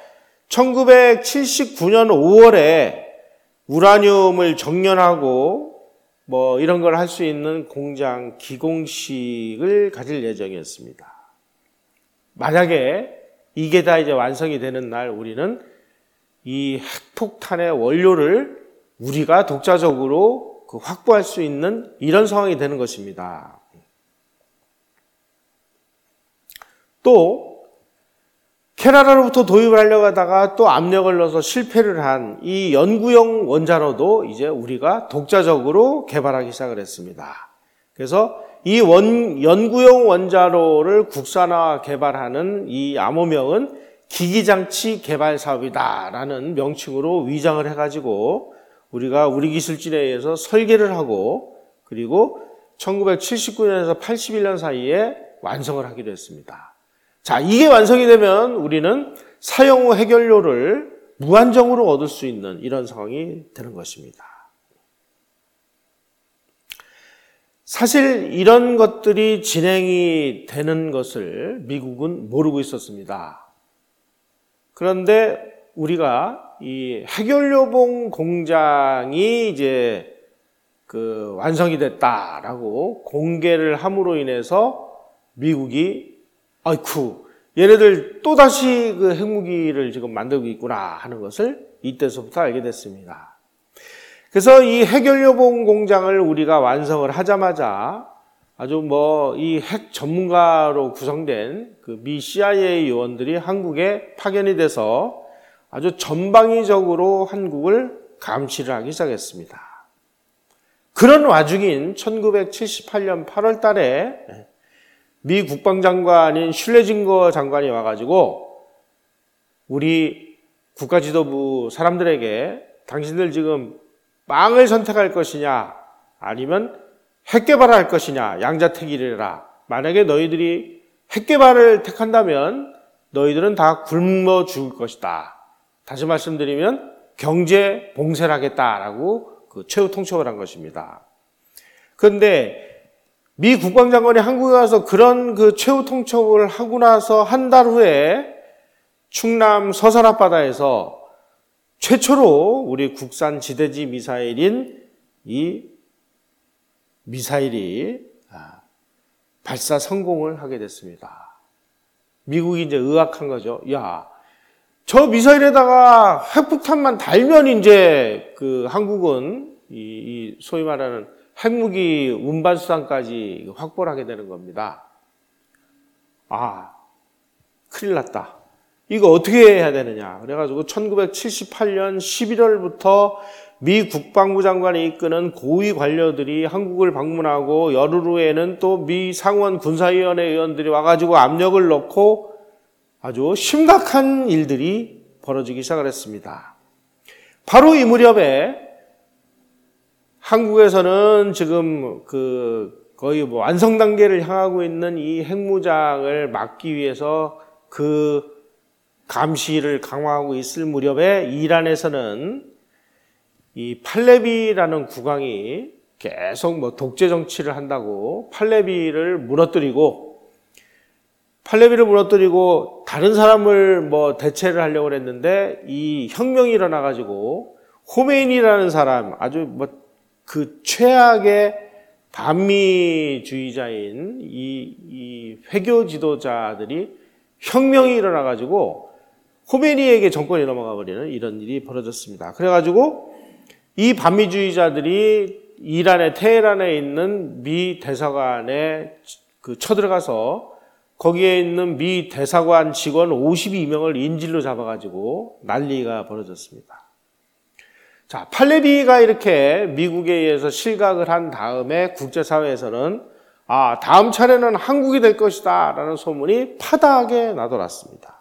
1979년 5월에 우라늄을 정련하고 이런 걸 할 수 있는 공장 기공식을 가질 예정이었습니다. 만약에 이게 다 이제 완성이 되는 날 우리는 이 핵폭탄의 원료를 우리가 독자적으로 확보할 수 있는 이런 상황이 되는 것입니다. 또 캐나다로부터 도입을 하려고 하다가 또 압력을 넣어서 실패를 한 이 연구용 원자로도 이제 우리가 독자적으로 개발하기 시작을 했습니다. 그래서 이 연구용 원자로를 국산화 개발하는 이 암호명은 기기장치 개발 사업이다라는 명칭으로 위장을 해가지고 우리가 우리 기술진에 의해서 설계를 하고 그리고 1979년에서 81년 사이에 완성을 하기로 했습니다. 자, 이게 완성이 되면 우리는 사용 후 해결료를 무한정으로 얻을 수 있는 이런 상황이 되는 것입니다. 사실 이런 것들이 진행이 되는 것을 미국은 모르고 있었습니다. 그런데 우리가 이 해결료봉 공장이 이제 완성이 됐다라고 공개를 함으로 인해서 미국이 아이쿠 얘네들 또다시 핵무기를 지금 만들고 있구나 하는 것을 이때서부터 알게 됐습니다. 그래서 이 해결료봉 공장을 우리가 완성을 하자마자 아주 이 핵 전문가로 구성된 미 CIA 요원들이 한국에 파견이 돼서 아주 전방위적으로 한국을 감시를 하기 시작했습니다. 그런 와중인 1978년 8월 달에 미 국방장관인 슐레징거 장관이 와가지고 우리 국가지도부 사람들에게 당신들 지금 빵을 선택할 것이냐 아니면 핵개발을 할 것이냐 양자택일이라. 만약에 너희들이 핵개발을 택한다면 너희들은 다 굶어 죽을 것이다. 다시 말씀드리면 경제 봉쇄를 하겠다라고 최후 통첩을 한 것입니다. 그런데 미 국방장관이 한국에 와서 그런 최후 통첩을 하고 나서 한 달 후에 충남 서산 앞바다에서 최초로 우리 국산 지대지 미사일인 이 미사일이 발사 성공을 하게 됐습니다. 미국이 이제 의학한 거죠. 야, 저 미사일에다가 핵폭탄만 달면 이제 한국은 이 소위 말하는 핵무기 운반 수단까지 확보를 하게 되는 겁니다. 아, 큰일 났다. 이거 어떻게 해야 되느냐. 그래가지고 1978년 11월부터 미 국방부 장관이 이끄는 고위 관료들이 한국을 방문하고 열흘 후에는 또 미 상원 군사위원회 의원들이 와가지고 압력을 넣고 아주 심각한 일들이 벌어지기 시작을 했습니다. 바로 이 무렵에 한국에서는 지금 거의 완성 단계를 향하고 있는 이 핵무장을 막기 위해서 감시를 강화하고 있을 무렵에 이란에서는 이 팔레비라는 국왕이 계속 독재 정치를 한다고 팔레비를 무너뜨리고 다른 사람을 대체를 하려고 했는데 이 혁명이 일어나가지고 호메인이라는 사람 아주 최악의 반미주의자인 이 회교 지도자들이 혁명이 일어나가지고 호메니에게 정권이 넘어가 버리는 이런 일이 벌어졌습니다. 그래가지고 이 반미주의자들이 이란의 테헤란에 있는 미 대사관에 쳐들어가서 거기에 있는 미 대사관 직원 52명을 인질로 잡아가지고 난리가 벌어졌습니다. 자, 팔레비가 이렇게 미국에 의해서 실각을 한 다음에 국제사회에서는 다음 차례는 한국이 될 것이다 라는 소문이 파다하게 나돌았습니다.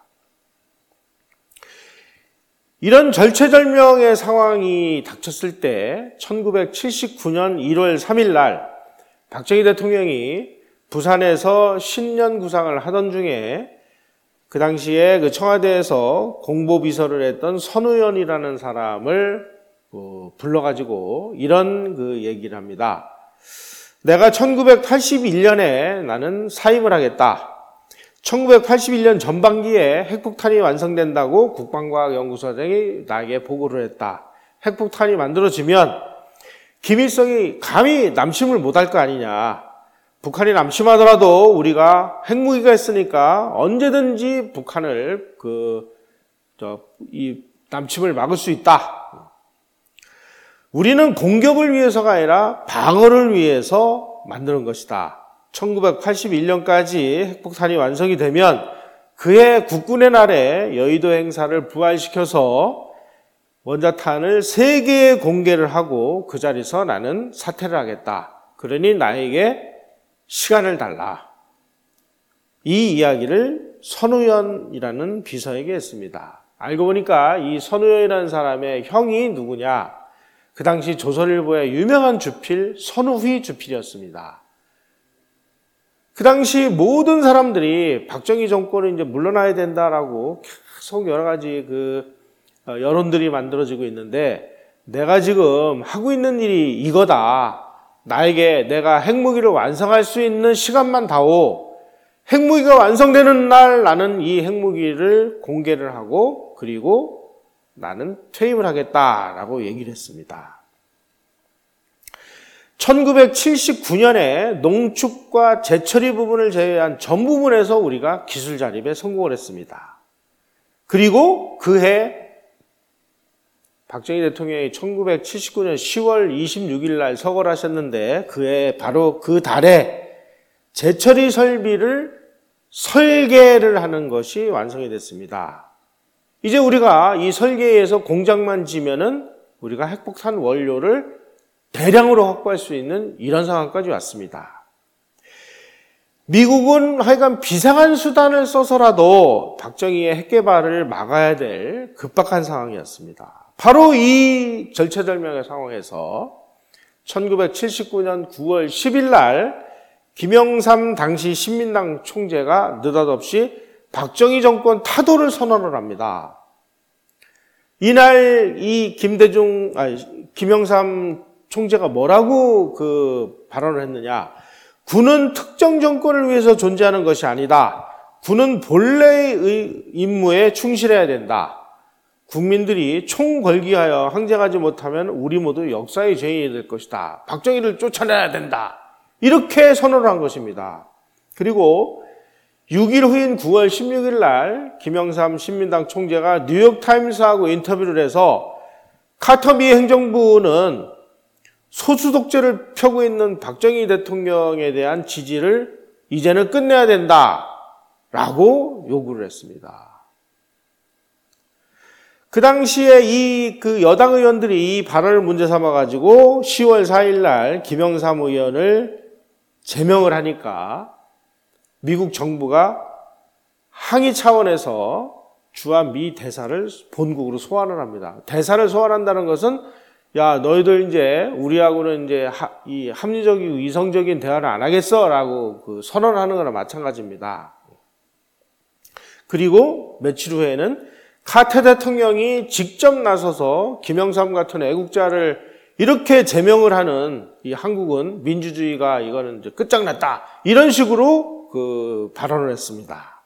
이런 절체절명의 상황이 닥쳤을 때 1979년 1월 3일 날 박정희 대통령이 부산에서 신년 구상을 하던 중에 그 당시에 청와대에서 공보비서를 했던 선우연이라는 사람을 불러가지고 이런 얘기를 합니다. 내가 1981년에 나는 사임을 하겠다. 1981년 전반기에 핵폭탄이 완성된다고 국방과학연구소장이 나에게 보고를 했다. 핵폭탄이 만들어지면 김일성이 감히 남심을 못할 거 아니냐. 북한이 남심하더라도 우리가 핵무기가 있으니까 언제든지 북한을 이 남침을 막을 수 있다. 우리는 공격을 위해서가 아니라 방어를 위해서 만드는 것이다. 1981년까지 핵폭탄이 완성이 되면 그해 국군의 날에 여의도 행사를 부활시켜서 원자탄을 3개에 공개를 하고 그 자리에서 나는 사퇴를 하겠다. 그러니 나에게 시간을 달라. 이 이야기를 선우연이라는 비서에게 했습니다. 알고 보니까 이 선우연이라는 사람의 형이 누구냐? 그 당시 조선일보의 유명한 주필 선우휘 주필이었습니다. 그 당시 모든 사람들이 박정희 정권은 이제 물러나야 된다라고 계속 여러 가지 여론들이 만들어지고 있는데 내가 지금 하고 있는 일이 이거다. 나에게 내가 핵무기를 완성할 수 있는 시간만 다오. 핵무기가 완성되는 날 나는 이 핵무기를 공개를 하고 그리고 나는 퇴임을 하겠다라고 얘기를 했습니다. 1979년에 농축과 재처리 부분을 제외한 전 부분에서 우리가 기술 자립에 성공을 했습니다. 그리고 그해 박정희 대통령이 1979년 10월 26일 날 서거를 하셨는데 그해 바로 그 달에 재처리 설비를 설계를 하는 것이 완성이 됐습니다. 이제 우리가 이 설계에서 공장만 지면은 우리가 핵폭탄 원료를 대량으로 확보할 수 있는 이런 상황까지 왔습니다. 미국은 하여간 비상한 수단을 써서라도 박정희의 핵개발을 막아야 될 급박한 상황이었습니다. 바로 이 절체절명의 상황에서 1979년 9월 10일 날 김영삼 당시 신민당 총재가 느닷없이 박정희 정권 타도를 선언을 합니다. 이날 이 김영삼 총재가 뭐라고 발언을 했느냐? 군은 특정 정권을 위해서 존재하는 것이 아니다. 군은 본래의 임무에 충실해야 된다. 국민들이 총 걸기하여 항쟁하지 못하면 우리 모두 역사의 죄인이 될 것이다. 박정희를 쫓아내야 된다. 이렇게 선언을 한 것입니다. 그리고 6일 후인 9월 16일 날 김영삼 신민당 총재가 뉴욕타임스하고 인터뷰를 해서 카터 미 행정부는 소수 독재를 펴고 있는 박정희 대통령에 대한 지지를 이제는 끝내야 된다라고 요구를 했습니다. 그 당시에 이 여당 의원들이 이 발언을 문제 삼아 가지고 10월 4일 날 김영삼 의원을 제명을 하니까 미국 정부가 항의 차원에서 주한 미 대사를 본국으로 소환을 합니다. 대사를 소환한다는 것은 야, 너희들 이제 우리하고는 이제 이 합리적이고 이성적인 대화를 안 하겠어라고 선언하는 거나 마찬가지입니다. 그리고 며칠 후에는 카터 대통령이 직접 나서서 김영삼 같은 애국자를 이렇게 제명을 하는 이 한국은 민주주의가 이거는 이제 끝장났다. 이런 식으로 발언을 했습니다.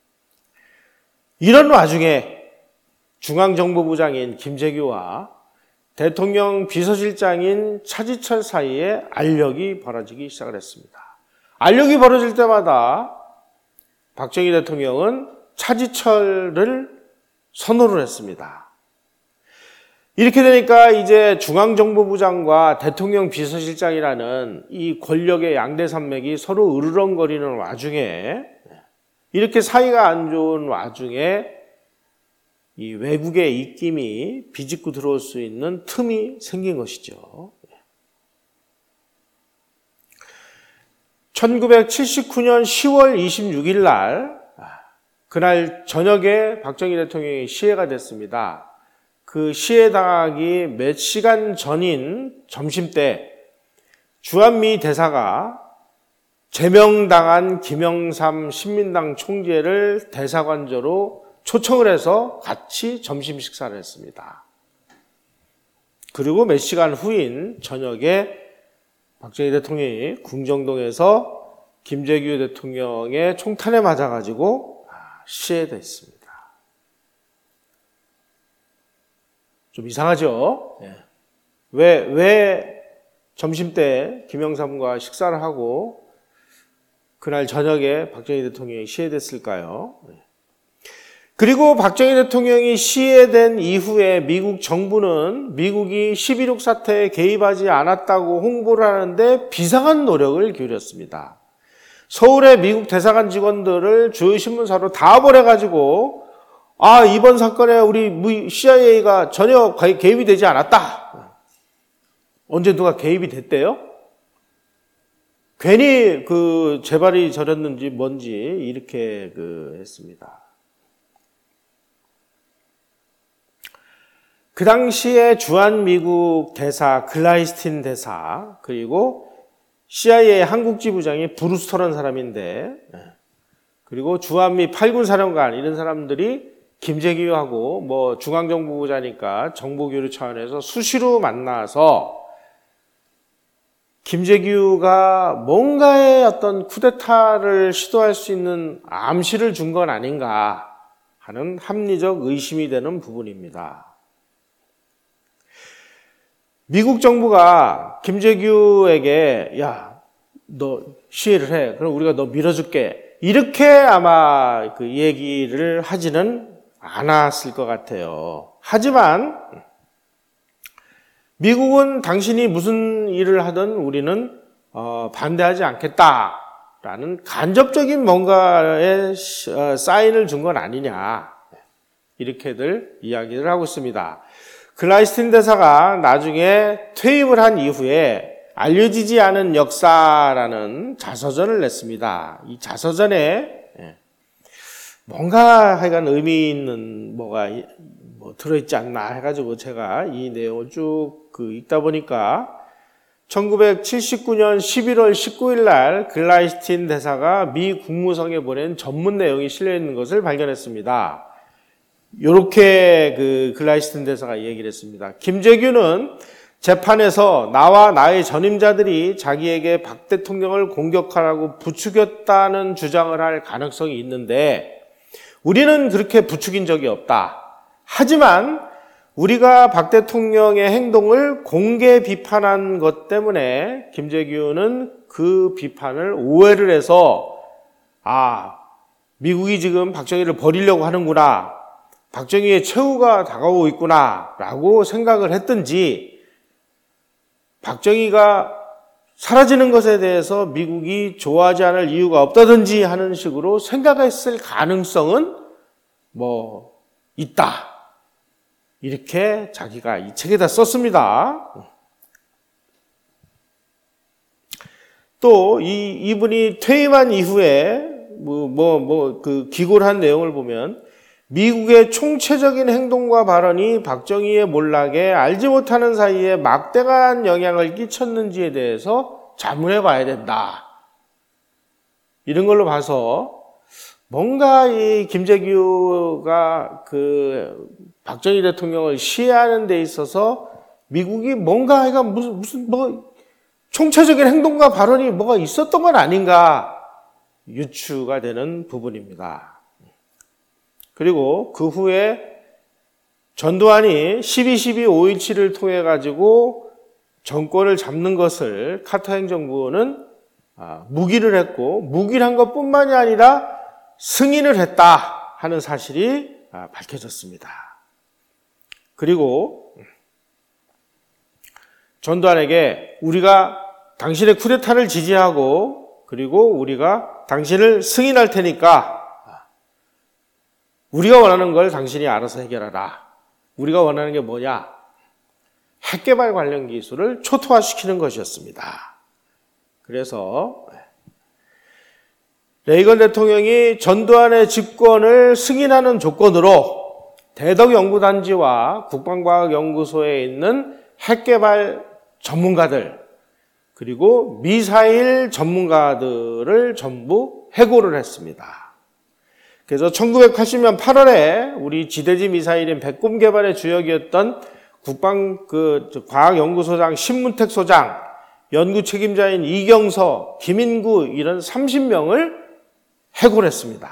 이런 와중에 중앙정보부장인 김재규와 대통령 비서실장인 차지철 사이에 알력이 벌어지기 시작을 했습니다. 알력이 벌어질 때마다 박정희 대통령은 차지철을 선호를 했습니다. 이렇게 되니까 이제 중앙정보부장과 대통령 비서실장이라는 이 권력의 양대 산맥이 서로 으르렁거리는 와중에 이렇게 사이가 안 좋은 와중에 이 외국의 입김이 비집고 들어올 수 있는 틈이 생긴 것이죠. 1979년 10월 26일 날 그날 저녁에 박정희 대통령이 시해가 됐습니다. 그 시해당하기 몇 시간 전인 점심때 주한미 대사가 제명당한 김영삼 신민당 총재를 대사관저로 초청을 해서 같이 점심 식사를 했습니다. 그리고 몇 시간 후인 저녁에 박정희 대통령이 궁정동에서 김재규 대통령의 총탄에 맞아가지고 시해됐습니다. 좀 이상하죠? 왜 점심때 김영삼과 식사를 하고 그날 저녁에 박정희 대통령이 시해됐을까요? 그리고 박정희 대통령이 시해된 이후에 미국 정부는 미국이 11.6 사태에 개입하지 않았다고 홍보를 하는데 비상한 노력을 기울였습니다. 서울의 미국 대사관 직원들을 주요 신문사로 다 보내가지고 이번 사건에 우리 CIA가 전혀 개입이 되지 않았다. 언제 누가 개입이 됐대요? 괜히 재발이 저렸는지 뭔지 이렇게 했습니다. 그 당시에 주한미국 대사 글라이스틴 대사 그리고 CIA 한국지부장이 브루스터라는 사람인데 그리고 주한미 8군 사령관 이런 사람들이 김재규하고 중앙정보부자니까 정보교류 차원에서 수시로 만나서 김재규가 뭔가의 어떤 쿠데타를 시도할 수 있는 암시를 준 건 아닌가 하는 합리적 의심이 되는 부분입니다. 미국 정부가 김재규에게 너 시해를 해. 그럼 우리가 너 밀어줄게. 이렇게 아마 얘기를 하지는 않았을 것 같아요. 하지만 미국은 당신이 무슨 일을 하든 우리는 반대하지 않겠다라는 간접적인 뭔가의 사인을 준 건 아니냐. 이렇게들 이야기를 하고 있습니다. 글라이스틴 대사가 나중에 퇴임을 한 이후에 알려지지 않은 역사라는 자서전을 냈습니다. 이 자서전에 뭔가 하여간 의미 있는 뭐가 들어있지 않나 해가지고 제가 이 내용을 쭉 읽다 보니까 1979년 11월 19일 날 글라이스틴 대사가 미 국무성에 보낸 전문 내용이 실려있는 것을 발견했습니다. 이렇게 글라이스틴 대사가 얘기를 했습니다. 김재규는 재판에서 나와 나의 전임자들이 자기에게 박 대통령을 공격하라고 부추겼다는 주장을 할 가능성이 있는데 우리는 그렇게 부추긴 적이 없다. 하지만 우리가 박 대통령의 행동을 공개 비판한 것 때문에 김재규는 그 비판을 오해를 해서 미국이 지금 박정희를 버리려고 하는구나. 박정희의 최후가 다가오고 있구나 라고 생각을 했든지 박정희가 사라지는 것에 대해서 미국이 좋아하지 않을 이유가 없다든지 하는 식으로 생각했을 가능성은 있다. 이렇게 자기가 이 책에다 썼습니다. 또 이분이 퇴임한 이후에 기고를 한 내용을 보면 미국의 총체적인 행동과 발언이 박정희의 몰락에 알지 못하는 사이에 막대한 영향을 끼쳤는지에 대해서 자문해 봐야 된다. 이런 걸로 봐서 뭔가 이 김재규가 박정희 대통령을 시해하는 데 있어서 미국이 뭔가 무슨 총체적인 행동과 발언이 뭐가 있었던 건 아닌가 유추가 되는 부분입니다. 그리고 그 후에 전두환이 12.12.5.17을 통해 가지고 정권을 잡는 것을 카터 행정부는 묵인을 했고 묵인한 것뿐만이 아니라 승인을 했다 하는 사실이 밝혀졌습니다. 그리고 전두환에게 우리가 당신의 쿠데타를 지지하고 그리고 우리가 당신을 승인할 테니까 우리가 원하는 걸 당신이 알아서 해결하라. 우리가 원하는 게 뭐냐? 핵개발 관련 기술을 초토화시키는 것이었습니다. 그래서 레이건 대통령이 전두환의 집권을 승인하는 조건으로 대덕연구단지와 국방과학연구소에 있는 핵개발 전문가들 그리고 미사일 전문가들을 전부 해고를 했습니다. 그래서 1980년 8월에 우리 지대지 미사일인 백곰 개발의 주역이었던 과학연구소장 신문택 소장, 연구 책임자인 이경서, 김인구 이런 30명을 해고를 했습니다.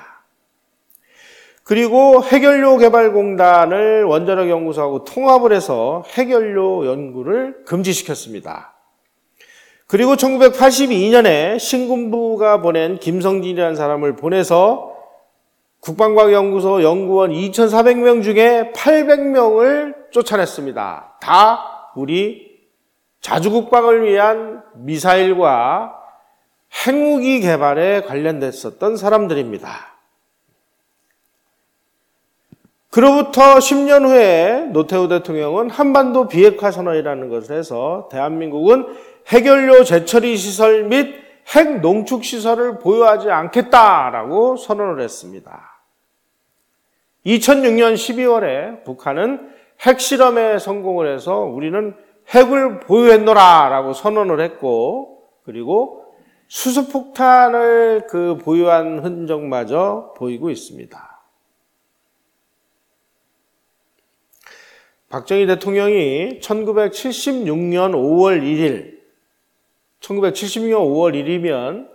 그리고 핵연료 개발공단을 원자력 연구소하고 통합을 해서 핵연료 연구를 금지시켰습니다. 그리고 1982년에 신군부가 보낸 김성진이라는 사람을 보내서 국방과학연구소 연구원 2,400명 중에 800명을 쫓아냈습니다. 다 우리 자주국방을 위한 미사일과 핵무기 개발에 관련됐었던 사람들입니다. 그로부터 10년 후에 노태우 대통령은 한반도 비핵화 선언이라는 것을 해서 대한민국은 핵연료 재처리 시설 및 핵 농축 시설을 보유하지 않겠다라고 선언을 했습니다. 2006년 12월에 북한은 핵실험에 성공을 해서 우리는 핵을 보유했노라라고 선언을 했고, 그리고 수소폭탄을 보유한 흔적마저 보이고 있습니다. 박정희 대통령이 1976년 5월 1일, 1976년 5월 1일이면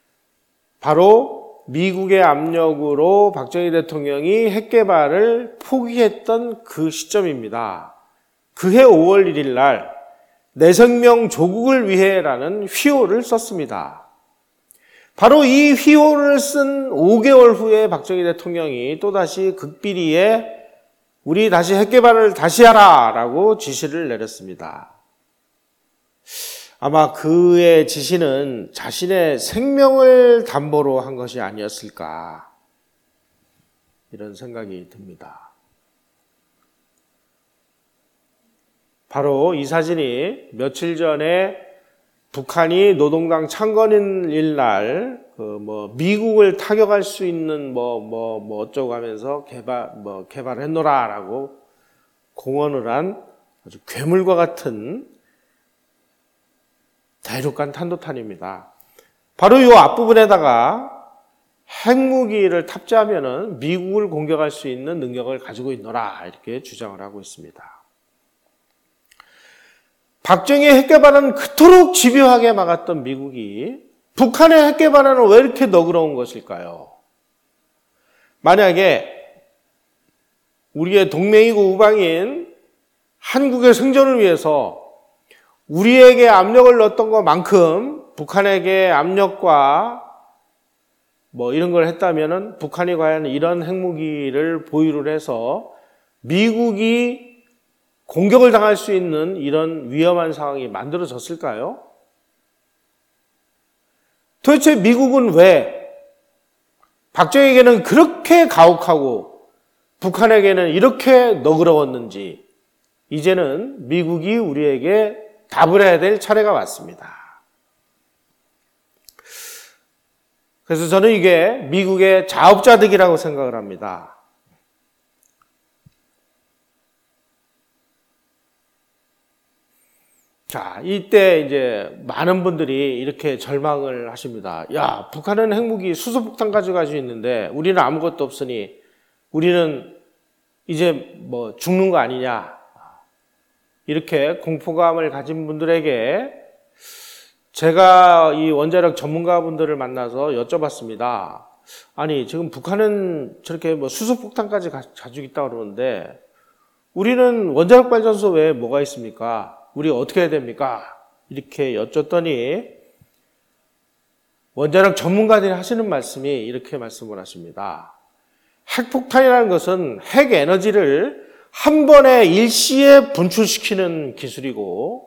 바로 미국의 압력으로 박정희 대통령이 핵개발을 포기했던 그 시점입니다. 그해 5월 1일 날 내 생명 조국을 위해라는 휘호를 썼습니다. 바로 이 휘호를 쓴 5개월 후에 박정희 대통령이 또다시 극비리에 우리 다시 핵개발을 다시 하라라고 지시를 내렸습니다. 아마 그의 지시는 자신의 생명을 담보로 한 것이 아니었을까, 이런 생각이 듭니다. 바로 이 사진이 며칠 전에 북한이 노동당 창건일 날 미국을 타격할 수 있는 어쩌고 하면서 개발했노라라고 공언을 한 아주 괴물과 같은 대륙간 탄도탄입니다. 바로 이 앞부분에다가 핵무기를 탑재하면은 미국을 공격할 수 있는 능력을 가지고 있노라, 이렇게 주장을 하고 있습니다. 박정희의 핵개발은 그토록 집요하게 막았던 미국이 북한의 핵개발은 왜 이렇게 너그러운 것일까요? 만약에 우리의 동맹이고 우방인 한국의 생존을 위해서 우리에게 압력을 넣었던 것만큼 북한에게 압력과 이런 걸 했다면은 북한이 과연 이런 핵무기를 보유를 해서 미국이 공격을 당할 수 있는 이런 위험한 상황이 만들어졌을까요? 도대체 미국은 왜 박정희에게는 그렇게 가혹하고 북한에게는 이렇게 너그러웠는지, 이제는 미국이 우리에게 답을 해야 될 차례가 왔습니다. 그래서 저는 이게 미국의 자업자득이라고 생각을 합니다. 자, 이때 이제 많은 분들이 이렇게 절망을 하십니다. 야, 북한은 핵무기 수소폭탄 가지고 있는데 우리는 아무것도 없으니 우리는 이제 죽는 거 아니냐. 이렇게 공포감을 가진 분들에게 제가 이 원자력 전문가분들을 만나서 여쭤봤습니다. 아니, 지금 북한은 저렇게 수소폭탄까지 가지고 있다고 그러는데 우리는 원자력 발전소 외에 뭐가 있습니까? 우리 어떻게 해야 됩니까? 이렇게 여쭸더니 원자력 전문가들이 하시는 말씀이 이렇게 말씀을 하십니다. 핵폭탄이라는 것은 핵 에너지를 한 번에 일시에 분출시키는 기술이고,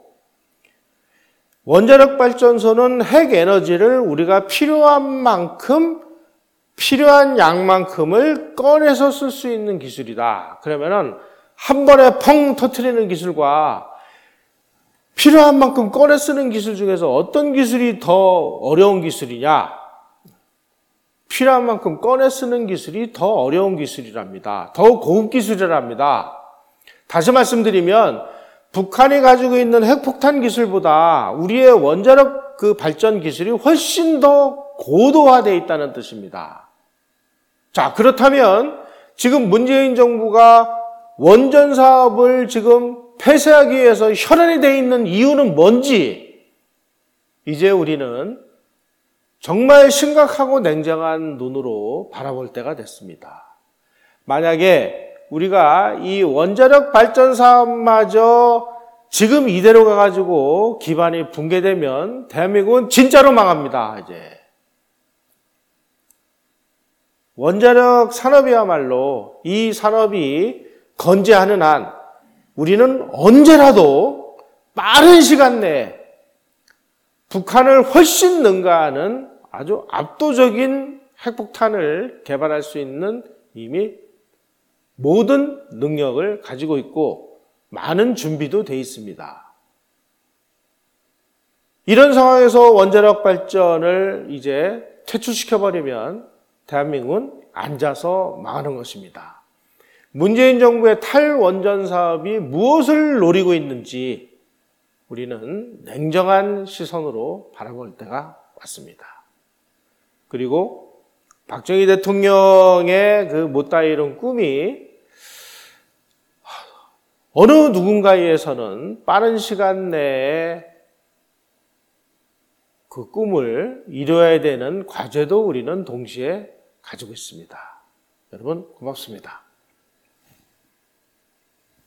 원자력 발전소는 핵 에너지를 우리가 필요한 만큼, 필요한 양만큼을 꺼내서 쓸 수 있는 기술이다. 그러면은 한 번에 펑 터트리는 기술과 필요한 만큼 꺼내 쓰는 기술 중에서 어떤 기술이 더 어려운 기술이냐? 필요한 만큼 꺼내 쓰는 기술이 더 어려운 기술이랍니다. 더 고급 기술이랍니다. 다시 말씀드리면 북한이 가지고 있는 핵폭탄 기술보다 우리의 원자력 발전 기술이 훨씬 더 고도화되어 있다는 뜻입니다. 자, 그렇다면 지금 문재인 정부가 원전 사업을 지금 폐쇄하기 위해서 혈안이 되어 있는 이유는 뭔지 이제 우리는 정말 심각하고 냉정한 눈으로 바라볼 때가 됐습니다. 만약에 우리가 이 원자력 발전 사업마저 지금 이대로 가가지고 기반이 붕괴되면 대한민국은 진짜로 망합니다, 이제. 원자력 산업이야말로 이 산업이 건재하는 한 우리는 언제라도 빠른 시간 내에 북한을 훨씬 능가하는 아주 압도적인 핵폭탄을 개발할 수 있는 이미 모든 능력을 가지고 있고 많은 준비도 돼 있습니다. 이런 상황에서 원자력 발전을 이제 퇴출시켜버리면 대한민국은 앉아서 망하는 것입니다. 문재인 정부의 탈원전 사업이 무엇을 노리고 있는지 우리는 냉정한 시선으로 바라볼 때가 왔습니다. 그리고 박정희 대통령의 그 못다 이룬 꿈이 어느 누군가에서는 빠른 시간 내에 그 꿈을 이루어야 되는 과제도 우리는 동시에 가지고 있습니다. 여러분 고맙습니다.